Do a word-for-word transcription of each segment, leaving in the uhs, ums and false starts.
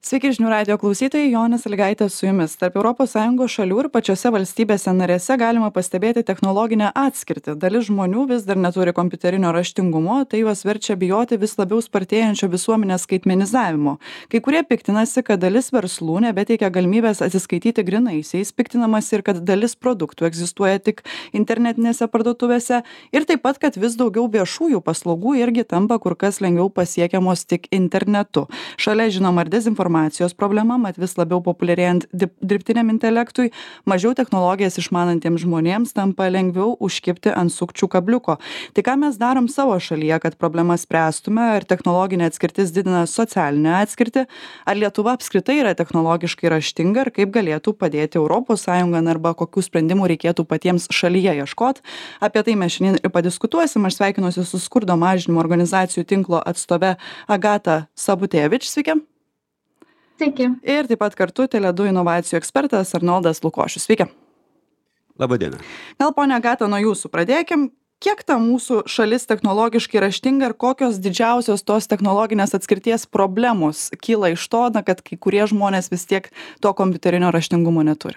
Sveiki žinių radijo klausytojai, Jonė Sąlygaitė su jumis. Tarp Europos Sąjungos šalių ir pačiose valstybėse narėse galima pastebėti technologinę atskirtį. Dalis žmonių vis dar neturi kompiuterinio raštingumo, tai juos verčia bijoti vis labiau spartėjančio visuomenės skaitmenizavimo. Kai kurie piktinasi, kad dalis verslų nebeteikia galimybės atsiskaityti grynaisiais, piktinamasi ir kad dalis produktų egzistuoja tik internetinėse parduotuvėse ir taip pat, kad vis daugiau viešųjų paslaugų irgi tampa kur kas lengviau pasiekiamos tik internetu. Šalia žinoma ir dezinformacija informacijos problema, mat vis labiau populiarėjant dirbtiniam intelektui, mažiau technologijas išmanantiems žmonėms tampa lengviau užkibti ant sukčių kabliuko. Tai ką mes darom savo šalyje, kad problemas spręstume, ar technologinė atskirtis didina socialinę atskirtį, ar Lietuva apskritai yra technologiškai raštinga ir kaip galėtų padėti Europos Sąjunga, arba kokių sprendimų reikėtų patiems šalyje ieškoti. Apie tai mes šiandien ir padiskutuosim. Aš sveikinuosi su skurdo mažinimo organizacijų tinklo atstove Agata Sabutėvič. Sveiki. Sveiki. Ir taip pat kartu Tele du inovacijų ekspertas Arnoldas Lukošius. Sveiki. Labadiena. Gal, ponia Agata, nuo jūsų pradėkim. Kiek ta mūsų šalis technologiškai raštinga ir kokios didžiausios tos technologinės atskirties problemos kyla iš to, na, kad kai kurie žmonės vis tiek to kompiuterinio raštingumo neturi?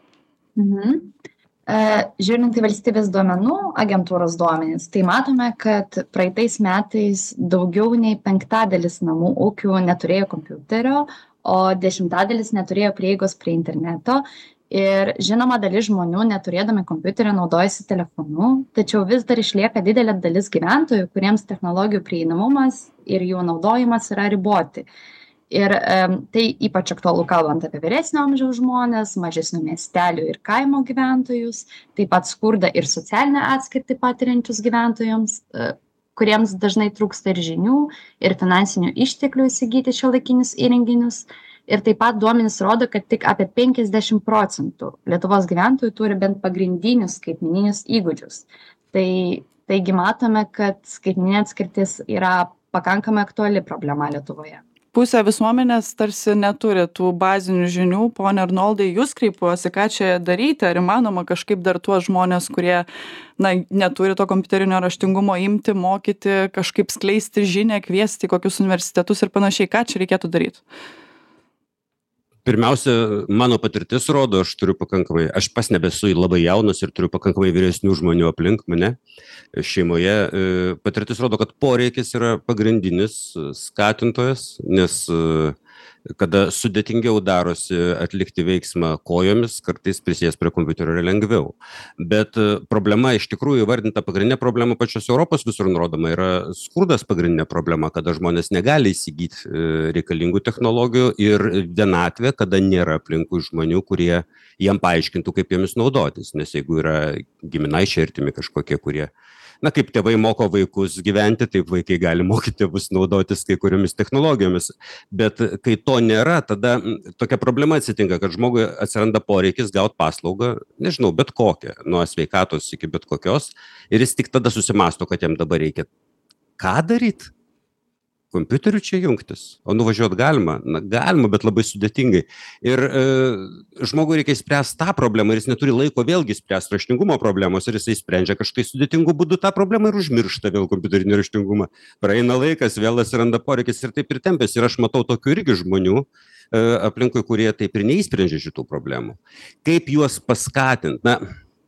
Mhm. E, žiūrint į valstybės duomenų agentūros duomenys, tai matome, kad praeitais metais daugiau nei penktadalis namų ūkių neturėjo kompiuterio, o dešimtadalis neturėjo prieigos prie interneto. Ir žinoma, dalis žmonių neturėdami kompiuterio naudojasi telefonu, tačiau vis dar išlieka didelė dalis gyventojų, kuriems technologijų prieinamumas ir jų naudojimas yra riboti. Ir um, tai ypač aktualu kalbant apie vyresnio amžiaus žmonės, mažesnių miestelių ir kaimo gyventojus, taip pat skurdą ir socialinę atskirtį patiriančius gyventojams, uh, kuriems dažnai trūksta ir žinių, ir finansinių išteklių įsigyti šiuolaikinius įrenginius. Ir taip pat duomenys rodo, kad tik apie penkiasdešimt procentų Lietuvos gyventojų turi bent pagrindinius skaitmeninius įgūdžius. Tai, taigi matome, kad skaitmeninė atskirtis yra pakankamai aktuali problema Lietuvoje. Pusė visuomenės tarsi neturi tų bazinių žinių. Pone Arnoldai, jūs kreipiuosi, ką čia daryti, ar įmanoma kažkaip dar tuos žmonės, kurie na, neturi to kompiuterinio raštingumo imti, mokyti, kažkaip skleisti žinią, kviesti į kokius universitetus ir panašiai, ką čia reikėtų daryti? Pirmiausia, mano patirtis rodo, aš turiu pakankamai, aš pas nebesu labai jaunas ir turiu pakankamai vyresnių žmonių aplink mane šeimoje. Patirtis rodo, kad poreikis yra pagrindinis skatintojas, nes kada sudėtingiau darosi atlikti veiksmą kojomis, kartais prisės prie kompiuterio yra lengviau. Bet problema iš tikrųjų įvardinta pagrindinė problema pačios Europos visur nurodoma yra skurdas pagrindinė problema, kada žmonės negali įsigyti reikalingų technologijų ir vienatvė, kada nėra aplinkui žmonių, kurie jiem paaiškintų, kaip jomis naudotis. Nes jeigu yra giminaičiai artimi kažkokie, kurie na, kaip tėvai moko vaikus gyventi, taip vaikai gali mokyti tėvus naudotis kai kuriomis technologijomis. Bet kai to nėra, tada tokia problema atsitinka, kad žmogui atsiranda poreikis gauti paslaugą, nežinau, bet kokią, nuo sveikatos iki bet kokios, ir jis tik tada susimąsto, kad jam dabar reikia ką daryti? Kompiuteriu čia jungtis, o nuvažiuoti galima, na galima, bet labai sudėtingai. Ir e, žmogui reikia spręsti tą problemą ir jis neturi laiko vėlgi spręsti raštingumo problemos ir jisai sprendžia kažkai sudėtingų būdų tą problemą ir užmiršta vėl kompiuterinį raštingumą. Praeina laikas, vėl atsiranda poreikis ir taip ir tempės. Ir aš matau tokių irgi žmonių e, aplinkui, kurie taip ir neįsprendžia šitų problemų. Kaip juos paskatinti? Na,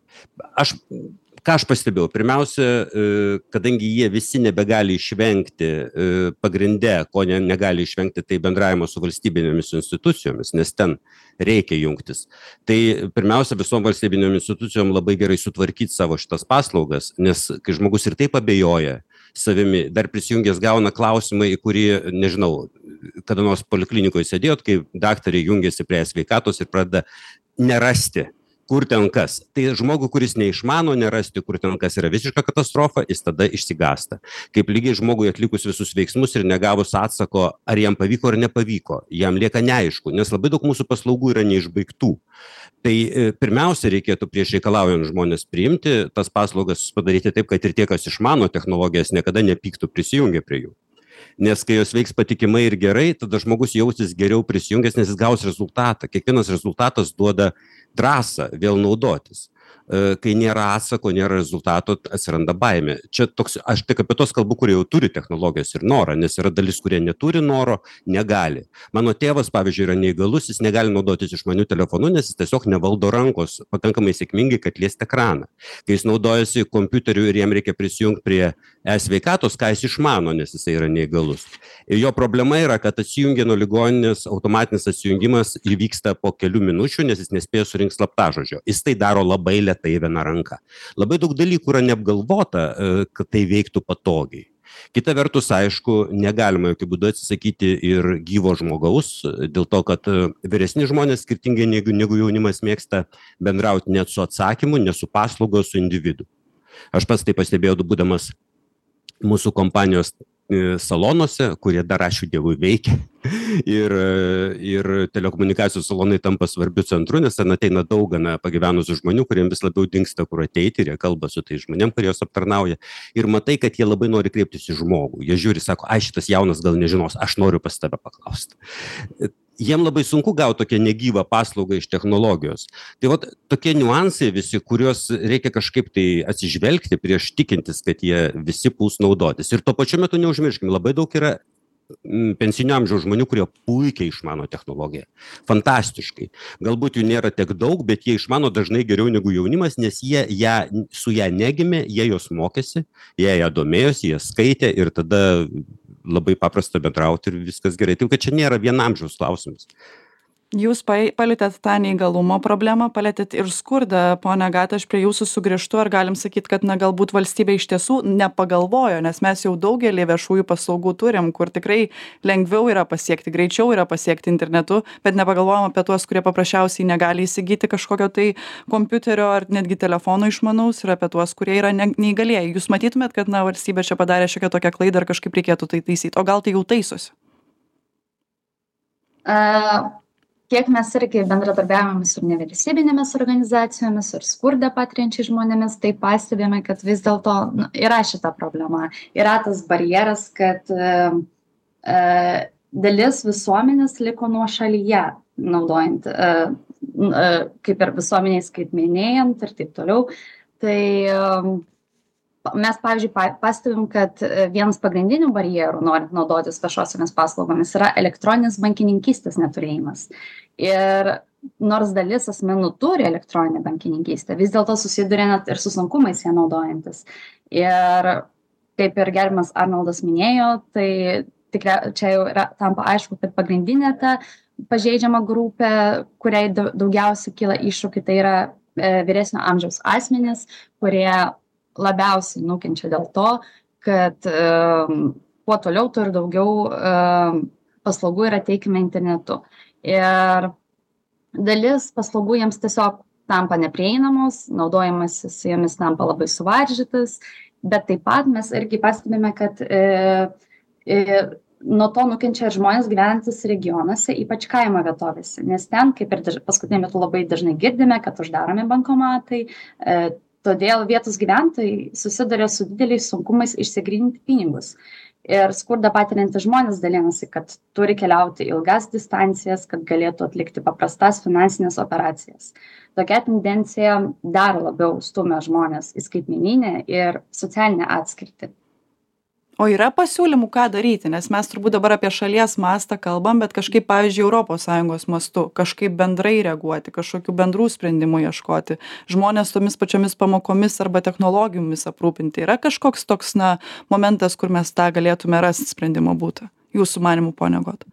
aš... Ką aš pastebėjau? Pirmiausia, kadangi jie visi nebegali išvengti pagrindę, ko ne, negali išvengti, tai bendravimo su valstybinėmis institucijomis, nes ten reikia jungtis. Tai pirmiausia, visom valstybinėm institucijom labai gerai sutvarkyti savo šitas paslaugas, nes kai žmogus ir taip abejoja savimi, dar prisijungęs gauna klausimą, į kurį, nežinau, kada nors poliklinikoje sėdėjot, kai daktarai jungiasi prie sveikatos ir pradeda nerasti, kur ten kas. Tai žmogų, kuris neišmano nerasti, kur ten kas yra visiška katastrofa, jis tada išsigąsta. Kaip lygiai žmogui atlikus visus veiksmus ir negavus atsako, ar jam pavyko ar nepavyko, jam lieka neaišku, nes labai daug mūsų paslaugų yra neišbaigtų. Tai pirmiausia, reikėtų prieš reikalaujant žmonės priimti, tas paslaugas padaryti taip, kad ir tie, kas išmano technologijas, niekada nepyktų prisijungę prie jų. Nes kai jos veiks patikimai ir gerai, tada žmogus jausis geriau prisijungęs, nes jis gaus rezultatą. Kiekvienas rezultatas duoda drąsą vėl naudotis. kai nėra atsako, nėra rezultato, atsiranda baimė. Čia toks, aš tik apie tos kalbų, kurie jau turi technologijos ir norą, nes yra dalis, kurie neturi noro, negali. Mano tėvas, pavyzdžiui, yra neįgalus, jis negali naudotis išmaniu telefonu, nes jis tiesiog nevaldo rankos pakankamai sėkmingai, kad liesti ekraną. Kai jis naudojasi kompiuteriu ir jam reikia prisijungti prie e-sveikatos, ką jis išmano, nes jis yra neįgalus. Ir jo problema yra, kad atsijungia nuo ligoninės, automatinis atsijungimas įvyksta po kelių minučių, nes jis nespėja surinkti slaptažodžio. Jis tai daro labai lėtai viena ranka. Labai daug dalykų yra neapgalvota, kad tai veiktų patogiai. Kita vertus, aišku, negalima jokių būdų atsisakyti ir gyvo žmogaus, dėl to, kad vyresni žmonės skirtingai negu, negu jaunimas mėgsta bendrauti net su atsakymu, ne su paslaugo, su individu. Aš pats tai pastebėjau, būdamas mūsų kompanijos salonuose, kurie dar ačiū Dievui veikia. Ir, ir telekomunikacijų salonai tampa svarbiu centru, nes ten ateina daug gana pagyvenusių žmonių, kuriems vis labiau dingsta, kur ateiti, ir jie kalba su tai žmonėm, kurie jos aptarnauja. Ir matai, kad jie labai nori kreiptis į žmogų. Jie žiūri, sako, ai, šitas jaunas gal nežinos, aš noriu pas tave paklausti. Jiem labai sunku gauti tokią negyvą paslaugą iš technologijos. Tai vat, tokie niuansai visi, kuriuos reikia kažkaip tai atsižvelgti prieš tikintis, kad jie visi puls naudotis. Ir tuo pačiu metu neužmirškim, labai daug yra pensinio amžiaus žmonių, kurie puikiai išmano technologiją. Fantastiškai. Galbūt jų nėra tiek daug, bet jie išmano dažnai geriau negu jaunimas, nes jie ją, su ją negimė, jie jos mokėsi, jie ją domėjosi, jie skaitė ir tada labai paprasta bendrauti ir viskas gerai. Taip, kad čia nėra vienamžiaus klausimas. Jūs palėtėt tą neįgalumo problemą, palėtėt ir skurdą, ponia Agata, aš prie jūsų sugrįžtu, ar galim sakyti, kad na, galbūt valstybė iš tiesų nepagalvojo, nes mes jau daugelį viešųjų paslaugų turim, kur tikrai lengviau yra pasiekti, greičiau yra pasiekti internetu, bet nepagalvojom apie tuos, kurie paprasčiausiai negali įsigyti kažkokio tai kompiuterio ar netgi telefono išmanaus, ir apie tuos, kurie yra ne, neįgalieji. Jūs matytumėt, kad na, valstybė čia padarė šiokią tokią klaidą ir kažkaip reikėtų tai taisyti, o gal tai jau taisosi? Uh... Kiek mes irgi bendradarbiavame su nevyriausybinėmis organizacijomis ir skurdą patiriančiais žmonėmis, tai pastebėjome, kad vis dėlto nu, yra šita problema. Yra tas barjeras, kad e, dalis visuomenės liko nuošalyje, naudojant, e, e, kaip ir visuomeniai skaitmenėjant ir taip toliau. Tai e, mes, pavyzdžiui, pastebim, kad vienas pagrindinių barjerų, norint naudotis viešosiomis paslaugomis, yra elektroninės bankininkystės neturėjimas. Ir nors dalis asmenų turi elektroninę bankininkystę, vis dėlto susiduria net ir su sunkumais ją naudojantis. Ir kaip ir gerbiamas Arnoldas minėjo, tai tikrai čia jau yra, tampa aišku, kad pagrindinė ta pažeidžiama grupė, kuriai daugiausiai kyla iššūkiai, tai yra vyresnio amžiaus asmenys, kurie labiausiai nukenčia dėl to, kad um, kuo toliau, tuo ir daugiau um, paslaugų yra teikiama internetu. Ir dalis paslaugų jiems tiesiog tampa neprieinamos, naudojimas su jomis tampa labai suvaržytas, bet taip pat mes irgi pastebime, kad e, e, nuo to nukenčia ir žmonės gyvenantis regionuose, ypač kaimo vietovėse, nes ten, kaip ir daž... paskutinį metu labai dažnai girdime, kad uždaromi bankomatai, e, todėl vietos gyventojai susiduria su dideliais sunkumais išsigryninti pinigus. Ir skurdą patiriantys žmonės dalinasi, kad turi keliauti ilgas distancijas, kad galėtų atlikti paprastas finansinės operacijas. Tokia tendencija dar labiau stumia žmonės į skaitmeninę ir socialinę atskirtį. O yra pasiūlymų, ką daryti, nes mes turbūt dabar apie šalies mastą kalbam, bet kažkaip, pavyzdžiui, Europos Sąjungos mastu, kažkaip bendrai reaguoti, kažkokių bendrų sprendimų ieškoti, žmonės tomis pačiomis pamokomis arba technologijomis aprūpinti. Yra kažkoks toks, na, momentas, kur mes tą galėtume rasti sprendimo būtą? Jūsų manimų, ponia Agata.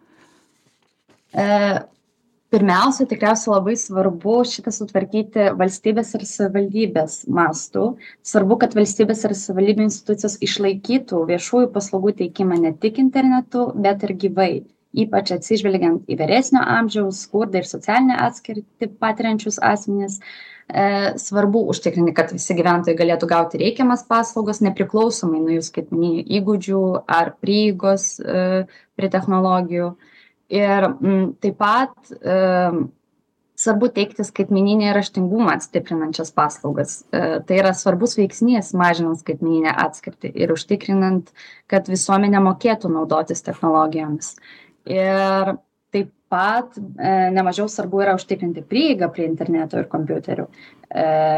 E, pirmiausia, tikriausiai labai svarbu šitą sutvarkyti valstybės ir savivaldybės mastų. Svarbu, kad valstybės ir savivaldybių institucijos išlaikytų viešųjų paslaugų teikimą ne tik internetu, bet ir gyvai, ypač atsižvelgiant į vyresnio amžiaus, skurdą ir socialinę atskirtį patiriančius asmenis. E, svarbu užtikrinti, kad visi gyventojai galėtų gauti reikiamas paslaugas, nepriklausomai nuo jų skaitmeninių įgūdžių ar prieigos e, prie technologijų. Ir m, taip pat e, svarbu teikti skaitmeninį raštingumą stiprinančias paslaugas. E, tai yra svarbus veiksnys mažinant skaitmeninę atskirtį ir užtikrinant, kad visuomenė mokėtų naudotis technologijomis. Ir taip pat e, nemažiau svarbu yra užtikrinti prieigą prie interneto ir kompiuterių. E,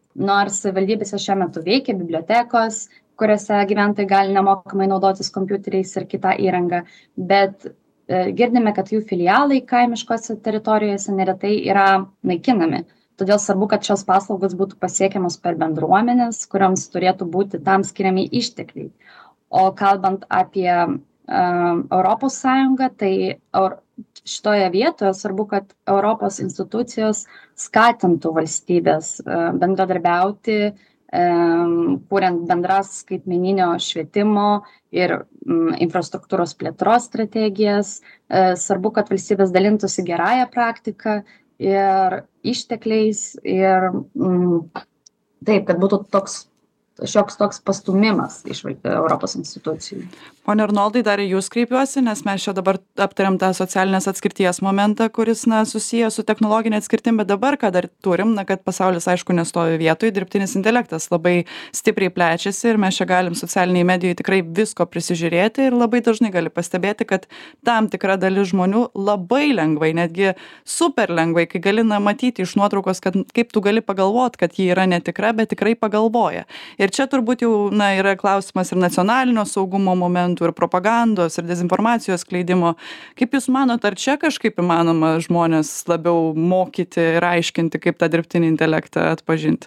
nors savivaldybėse šiuo metu veikia bibliotekos, kuriuose gyventojai gali nemokamai naudotis kompiuteriais ir kitą įrangą, bet e, girdime, kad jų filialai kaimiškose teritorijose neretai yra naikinami. Todėl svarbu, kad šios paslaugos būtų pasiekiamos per bendruomenės, kuriams turėtų būti tam skiriami ištekliai. O kalbant apie uh, Europos Sąjungą, tai eur, šitoje vietoje svarbu, kad Europos institucijos skatintų valstybės uh, bendradarbiauti, um, kuriant bendras skaitmeninio švietimo ir um, infrastruktūros plėtros strategijas. Uh, svarbu, kad valstybės dalintųsi gerąją praktiką ir ištekliais ir mm, taip, kad būtų toks šioks toks pastumimas iš Europos institucijų. Pone Arnoldai, dar į jūs kreipiuosi, nes mes čia dabar aptariam tą socialinės atskirties momentą, kuris na, susijęs su technologinė atskirtim, bet dabar ką dar turim, na, kad pasaulis aišku nestovi vietoj, dirbtinis intelektas labai stipriai plečiasi ir mes čia galim socialiniai medijai tikrai visko prisižiūrėti ir labai dažnai gali pastebėti, kad tam tikra dalis žmonių labai lengvai, netgi super lengvai, kai gali na, matyti iš nuotraukos, kad kaip tu gali pagalvot, kad ji yra netikra, bet tikrai pagalvoja. Ir čia turbūt jau na, yra klausimas ir nacionalinio saugumo momentų, ir propagandos, ir dezinformacijos skleidimo. Kaip Jūs manot, ar čia kažkaip įmanoma žmonės labiau mokyti ir aiškinti, kaip tą dirbtinį intelektą atpažinti?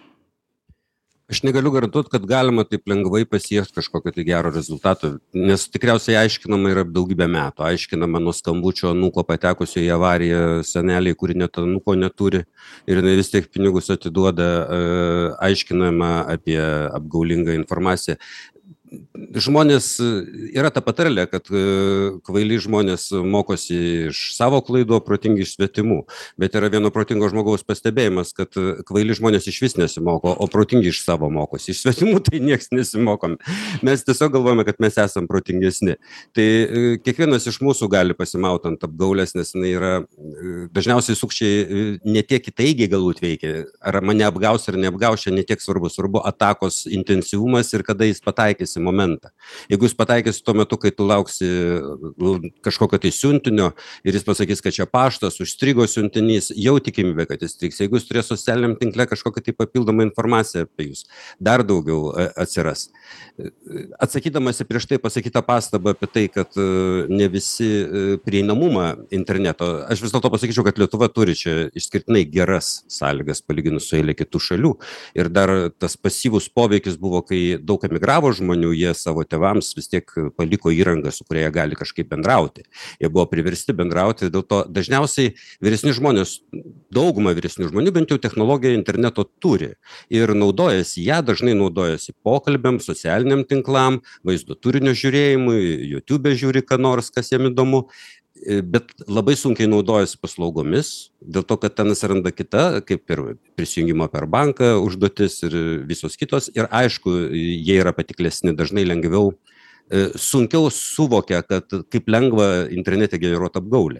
Aš negaliu garantuoti, kad galima taip lengvai pasiekti kažkokio tai gero rezultato, nes tikriausiai aiškinama yra daugybę metų. Aiškinama nuo skambučio anūko patekusio į avariją seneliai, kuri net anūko neturi ir vis tiek pinigus atiduoda, aiškinama apie apgaulingą informaciją. Žmonės, yra ta patarlė, kad kvaili žmonės mokosi iš savo klaidų, o protingi iš svetimų. Bet yra vieno protingo žmogaus pastebėjimas, kad kvaili žmonės iš vis nesimoko, o protingi iš savo mokosi. Iš svetimų tai nieks nesimokom. Mes tiesiog galvojame, kad mes esam protingesni. Tai kiekvienas iš mūsų gali pasimauti ant apgaulės, nes jinai yra dažniausiai sukčiai ne tiek įtaigiai galbūt veikia. Ar mane apgaus ar neapgaus, čia ne tiek svarbu. Svarbu atakos intensyvumas ir kada jis pataikys momentą. Jeigu jis pataikys tuo metu, kai tu lauksi kažkokio tai siuntinio ir jis pasakys, kad čia paštas, užstrigo siuntinys, jau tikimybė, kad jis striks. Jeigu jis turės socialiniam tinkle kažkokią tai papildomą informaciją apie jūs, dar daugiau atsiras. Atsakydamas į prieš tai pasakytą pastabą apie tai, kad ne visi prieinamumą interneto, aš vis dėlto pasakyčiau, kad Lietuva turi čia išskirtinai geras sąlygas palyginus su eilė kitų šalių. Ir dar tas pasyvus poveikis buvo, kai daug emigravo žmonių, jie savo tėvams vis tiek paliko įrangą, su kuria jie gali kažkaip bendrauti. Jie buvo priversti bendrauti, dėl to dažniausiai vyresni žmonės, dauguma vyresnių žmonių bent jau technologiją interneto turi ir naudojasi, ją dažnai naudojasi pokalbiam, socialiniam tinklam, vaizdo turinio žiūrėjimui, YouTube žiūri ką nors, kas jiem įdomu. Bet labai sunkiai naudojasi paslaugomis, dėl to, kad ten atsiranda kita, kaip ir prisijungimo per banką užduotis ir visos kitos. Ir aišku, jie yra patiklesni, dažnai lengviau, sunkiau suvokia, kad kaip lengva internete generuoti apgaulę.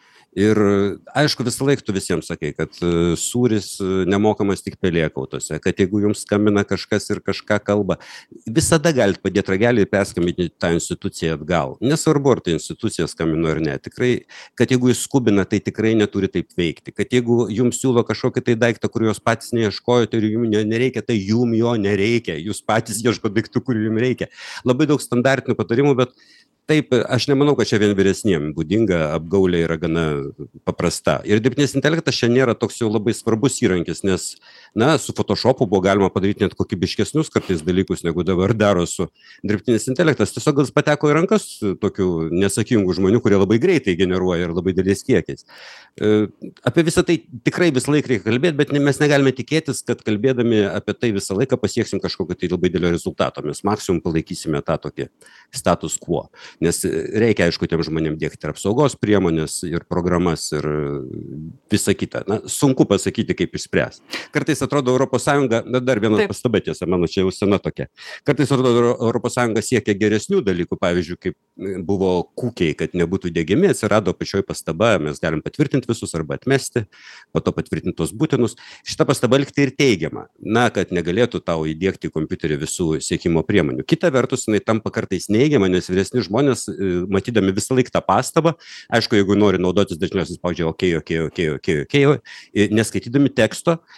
Ir aišku, visą laiką tu visiems sakai, kad sūris nemokamas tik pelėkautose, kad jeigu jums skambina kažkas ir kažką kalba, visada galite padėti ragelį ir perskambinti tą instituciją atgal. Nesvarbu, ar tai institucija skambino ar ne. Tikrai, kad jeigu jūs skubina, tai tikrai neturi taip veikti. Kad jeigu jums siūlo kažkokį tai daiktą, kuriuos patys neieškojote ir jums nereikia, tai jums jo nereikia. Jūs patys ieško daiktų, kurių jums reikia. Labai daug standartinių patarimų, bet taip, aš nemanau, kad čia vien vyresniem būdinga, apgaulė yra gana paprasta. Ir dirbtinis intelektas čia nėra toks jau labai svarbus įrankis, nes, na, su Photoshopu buvo galima padaryti net kokybiškesnius kartais dalykus, negu dabar daro su dirbtinis intelektas. Tiesiog gal pateko į rankas tokių nesakingų žmonių, kurie labai greitai generuoja ir labai dideliais kiekiais. Apie visą tai tikrai visą laiką reikia kalbėti, bet mes negalime tikėtis, kad kalbėdami apie tai visą laiką pasieksim kažkokio tai labai didelio rezultato. Mes maksimum palaikysime tą tokį status quo. Nes reikia, aišku, tiem žmonėm dėkti ir apsaugos priemonės, ir programas, ir visą kitą. Na, sunku pasakyti, kaip išspręs. Kartais atrodo Europos Sąjunga, na, dar viena pastaba tiesa, mano čia jau sena tokia. Kartais atrodo Europos Sąjunga siekia geresnių dalykų, pavyzdžiui, kaip buvo kūkiai, kad nebūtų diegiami, atsirado pačioj pastaba, mes galim patvirtinti visus arba atmesti, po to patvirtinti tos būtinus. Šita pastaba likti ir teigiama, na, kad negalėtų tau įdiegti kompiuterį visų siekimo priemonių. Kita vertus, jinai tampa kartais neigiama, nes vyresni žmonės, matydami visą laiką tą pastabą, aišku, jeigu nori naudotis, dažniausiai spaudžia OK, OK, OK, OK, OK, neskaitydami teksto,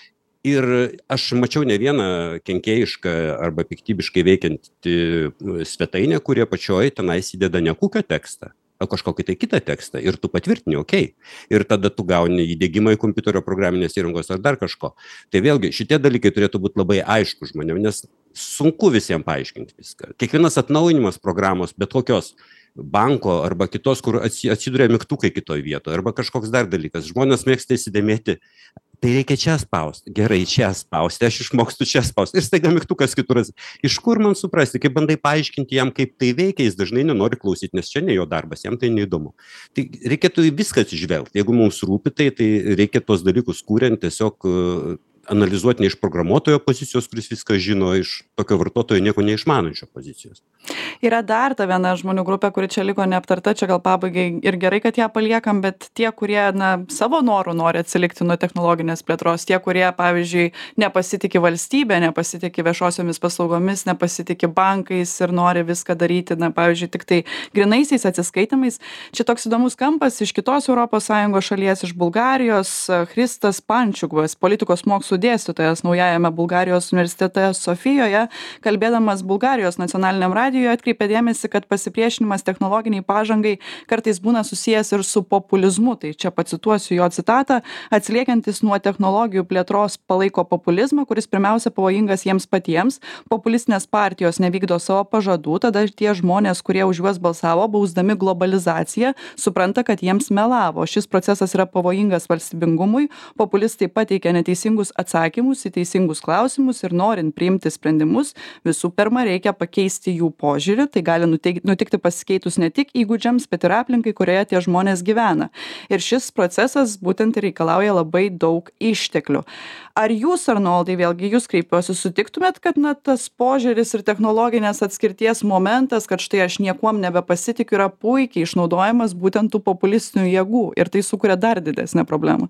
Ir aš mačiau ne vieną kenkėjišką arba piktybiškai veikiantį svetainę, kurie pačioj tenais įdeda ne kūkio tekstą, o kažkokį tai kitą tekstą ir tu patvirtini, okei. Ir tada tu gauni įdiegimą į kompiuterio programinės įrangos ar dar kažko. Tai vėlgi šitie dalykai turėtų būti labai aišku žmonėm, nes sunku visiems paaiškinti viską. Kiekvienas atnaujinimas programos, bet kokios banko arba kitos, kur atsiduria mygtukai kitoj vietoje, arba kažkoks dar dalykas. Žmonės mėgsta įsidėmėti, tai reikia čia spausti, gerai, čia spausti, aš išmokstu čia spausti. Ir staiga mygtukas kitur. Iš kur man suprasti, kaip bandai paaiškinti jam, kaip tai veikia, jis dažnai nenori klausyti, nes čia ne jo darbas, jam tai neįdomu. Tai reikėtų į viską atsižvelgti. Jeigu mums rūpi tai, tai reikia tuos dalykus kuriant tiesiog analizuoti ne iš programuotojo pozicijos, kuris viską žino, iš tokio vartotojo nieko neišmanančio pozicijos. Yra dar ta viena žmonių grupė, kuri čia liko neaptarta, čia gal pabaigai ir gerai, kad ją paliekam, bet tie, kurie na, savo norų nori atsilikti nuo technologinės plėtros, tie, kurie, pavyzdžiui, nepasitikė valstybė, nepasitikė viešosiomis paslaugomis, nepasitikė bankais ir nori viską daryti, na, pavyzdžiui, tik tai grinaisiais atsiskaitimais. Čia toks įdomus kampas iš kitos Europos Sąjungos šalies, iš Bulgarijos, Christas Pančiukas, politikos mokslų dėstytojas naujajame Bulgarijos universitete Sofijoje, kalbėdamas Bulgarijos nacionaliniam radijui, atkreipė dėmesį, kad pasipriešinimas technologiniai pažangai kartais būna susijęs ir su populizmu. Tai čia pacituosiu jo citatą: atsiliekantis nuo technologijų plėtros palaiko populizmą, kuris pirmiausia pavojingas jiems patiems. Populistinės partijos nevykdo savo pažadų, tada tie žmonės, kurie už juos balsavo, bausdami globalizaciją, supranta, kad jiems melavo. Šis procesas yra pavojingas valstybingumui. Populistai pateikia neteisingus atsakymus į teisingus klausimus ir norint priimti sprendimus, visų pirma reikia pakeisti jų požiūrį. Tai gali nuteikti, nutikti pasikeitus ne tik įgūdžiams, bet ir aplinkai, kurioje tie žmonės gyvena. Ir šis procesas būtent reikalauja labai daug išteklių. Ar jūs, Arnoldai, vėlgi jūs kreipiuosi, sutiktumėt, kad na, tas požiūris ir technologinės atskirties momentas, kad štai aš niekuom nebepasitikiu, yra puikiai išnaudojamas būtent tų populistinių jėgų ir tai sukuria dar didesnę problemą?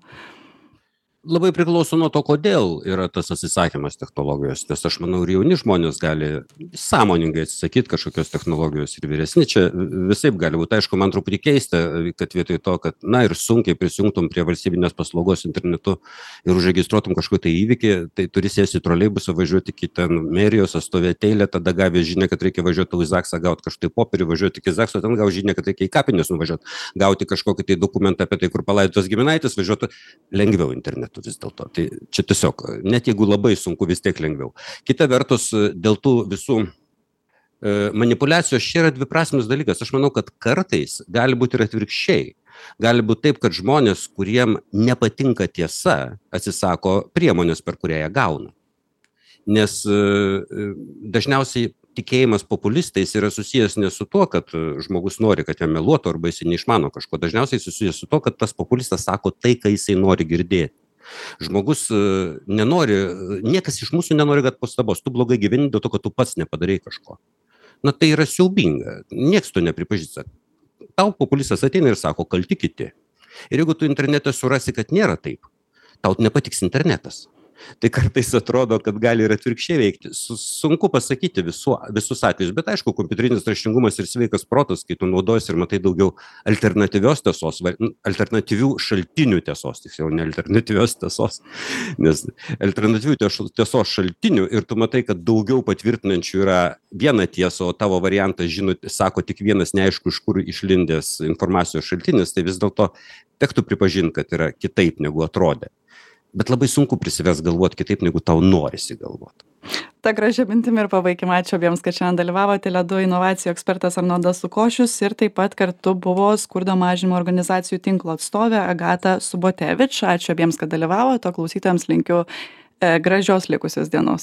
Labai priklauso nuo to, kodėl yra tas atsisakymas technologijos, nes aš manau ir jauni žmonės gali sąmoningai atsisakyti kažkokios technologijos ir vyresni. Čia visaip gali būti. Aišku, man truputį keista, kad vietoj to, kad, na ir sunkiai prisijungtum prie valstybinės paslaugos internetu ir užregistruotum kažkokį tai įvykį, tai turi sėsti į troleibusą, važiuoti iki ten merijos, stovėti eilę, tada gavę žinią, kad reikia važiuoti į Zaksą, gauti kažkokį popierį, važiuoti iki Zakso, ten gauti žinią, kad reikia į kapines nuvažiuoti, gauti kažkokį tai dokumentą apie tai, kur palaidotas giminaitis, važiuoti lengviau internetu. Vis dėlto. Tai čia tiesiog, net jeigu labai sunku, vis tiek lengviau. Kita vertus, dėl tų visų e, manipulacijos čia yra dviprasmis dalykas. Aš manau, kad kartais gali būti ir atvirkščiai. Gali būti taip, kad žmonės, kuriem nepatinka tiesa, atsisako priemonės, per kurią jie gauna. Nes e, dažniausiai tikėjimas populistais yra susijęs ne su tuo, kad žmogus nori, kad jam meluotų arba jisai neišmano kažko. Dažniausiai susijęs su tuo, kad tas populistas sako tai, ką jisai nori girdėti. Žmogus nenori, niekas iš mūsų nenori, kad pastabos, tu blogai gyveni dėl to, kad tu pats nepadarai kažko. Na tai yra siaubinga, nieks to nepripažįsta. Tau populistas ateina ir sako, kalti kiti. Ir jeigu tu internete surasi, kad nėra taip, tau nepatiks internetas. Tai kartais atrodo, kad gali ir atvirkščiai veikti. Sunku pasakyti visu, visus atvejus, bet aišku, kompiuterinis raštingumas ir sveikas protas, kai tu naudosi ir matai daugiau alternatyvios tiesos, alternatyvių šaltinių tiesos, tiksliau, ne alternatyvios tiesos, nes alternatyvių tiesos šaltinių ir tu matai, kad daugiau patvirtinančių yra viena tiesa, o tavo variantas, žinot, sako tik vienas neaišku, iš kur išlindęs informacijos šaltinis, tai vis dėlto tektų pripažinti, kad yra kitaip negu atrodė. Bet labai sunku prisivės galvoti kitaip, negu tau norisi galvoti. Ta gražia mintimi ir pabaikim. Ačiū abiems, kad šiandien dalyvavote. Tele du inovacijų ekspertas Arnoldas Lukošius ir taip pat kartu buvo skurdo mažinimo organizacijų tinklo atstovė Agata Subotevič. Ačiū abiems, kad dalyvavote. Klausytojams linkiu e, gražios likusios dienos.